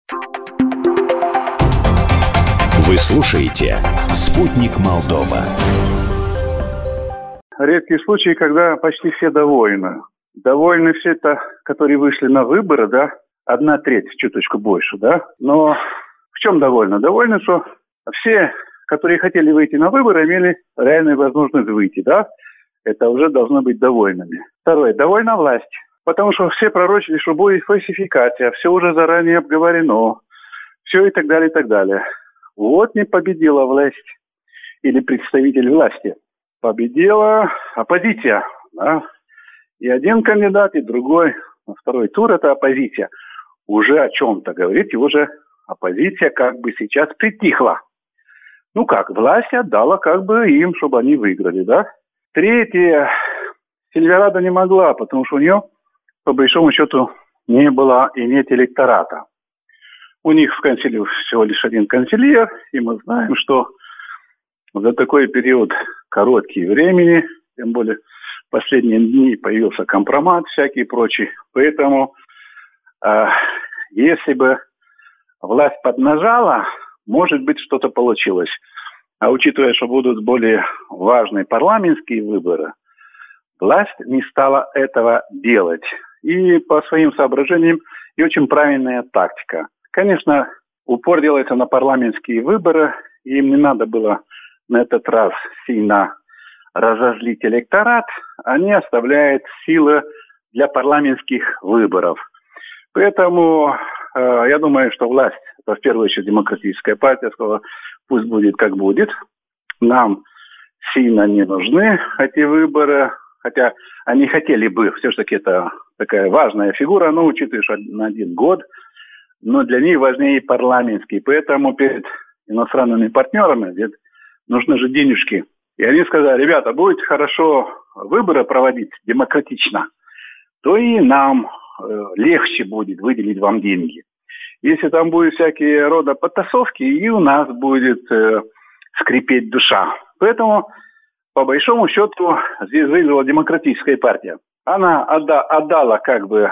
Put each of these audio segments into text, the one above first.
Вы слушаете «Спутник Молдова». Редкие случаи, когда почти все довольны. Довольны все это, которые вышли на выборы, да, 1/3, чуточку больше, да. Но в чем довольны? Довольны, что все, которые хотели выйти на выборы, имели реальную возможность выйти, да. Это уже должно быть довольными. Второе. Довольна власть. Потому что все пророчили, что будет фальсификация, все уже заранее обговорено, все и так далее, и так далее. Вот не победила власть или представитель власти. Победила оппозиция. Да? И один кандидат, и другой. На второй тур это оппозиция. Уже о чем-то говорит, и уже оппозиция как бы сейчас притихла. Ну как, власть отдала как бы им, чтобы они выиграли, да? Третье. Сильверадо не могла, потому что у нее, по большому счету, не было и нет электората. У них в консилии всего лишь один канцлер, и мы знаем, что за такой период короткий времени, тем более в последние дни появился компромат всякий и прочий. Поэтому, если бы власть поднажала, может быть, что-то получилось. А учитывая, что будут более важные парламентские выборы, власть не стала этого делать. И по своим соображениям, и очень правильная тактика. Конечно, упор делается на парламентские выборы, и им не надо было на этот раз сильно разозлить электорат, они оставляют силы для парламентских выборов. Поэтому я думаю, что власть, это в первую очередь демократическая партия, сказала, пусть будет как будет. Нам сильно не нужны эти выборы, хотя они хотели бы, все-таки это такая важная фигура, но учитывая, что на 1 год, но для них важнее парламентские. Поэтому перед иностранными партнерами ведь нужны же денежки. И они сказали, ребята, будет хорошо выборы проводить демократично, то и нам легче будет выделить вам деньги. Если там будут всякие рода подтасовки, и у нас будет скрипеть душа. Поэтому, по большому счету, здесь выиграла демократическая партия. Она отдала как бы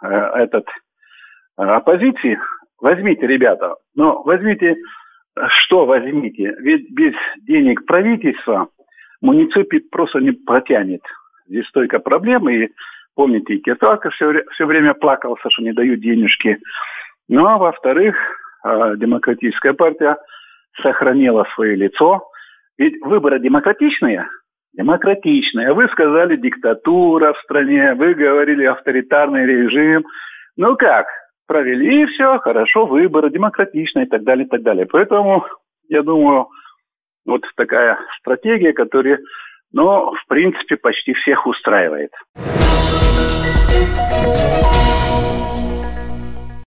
оппозиции. Возьмите, ребята, но возьмите, что возьмите? Ведь без денег правительства муниципалитет просто не протянет. Здесь столько проблем, и помните, и Кирталка все время плакался, что не дают денежки. Ну, а во-вторых, демократическая партия сохранила свое лицо. Ведь выборы демократичные. Демократичные. Вы сказали диктатура в стране, вы говорили авторитарный режим. Ну как? Провели все, хорошо, выборы демократичные и так далее, и так далее. Поэтому, я думаю, вот такая стратегия, которая, в принципе, почти всех устраивает.